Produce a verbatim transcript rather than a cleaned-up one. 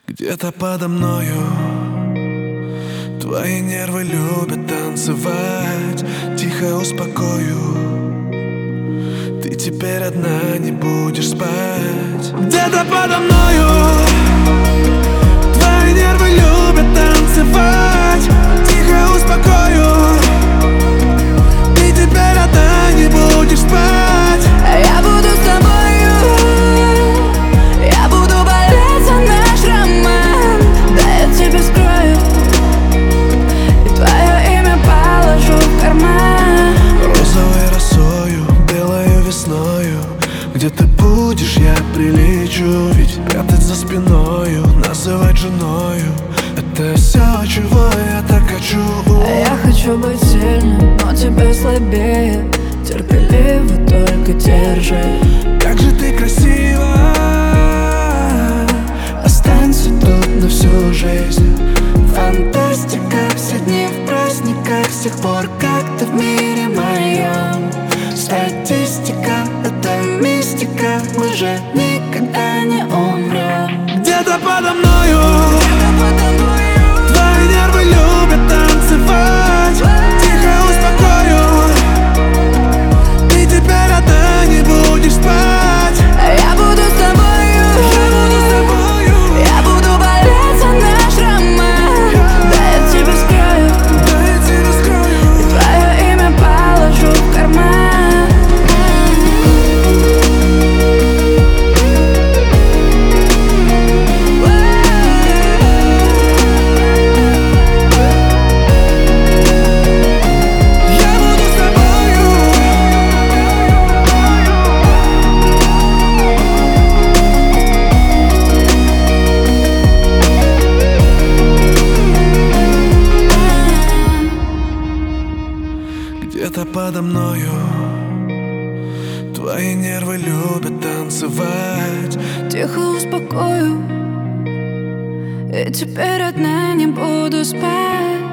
Где-то подо мною твои нервы любят танцевать. Тихо успокою, ты теперь одна не будешь спать. Где-то подо мною твои нервы любят танцевать. Тихо успокою, ты теперь одна не будешь спать. Я буду с тобою, я буду болеть за наш роман. Да я тебе скрою, и твое имя положу в карман. Розовой росою, белою весною, где ты будешь, я прилечу. Ведь прятать за спиною, называть женою — это все, чего я так хочу. Я хочу быть сильным, но тебе слабее. Терпеливо только держи. Как же ты красива, Останься тут на всю жизнь. Фантастика, все дни в праздниках, с тех пор, как ты в мире моем. Статистика, это мистика, мы же никогда не умрем. где-то подо мною твои нервы любят танцевать. Тихо успокою, ты теперь одна не будешь спать. Я буду с тобою, я буду болеть за наш роман. Да я тебе скрою, и твое имя положу в карман. Я буду с тобою. Где-то подо мною твои нервы любят танцевать. Тихо успокою, и теперь одна не буду спать.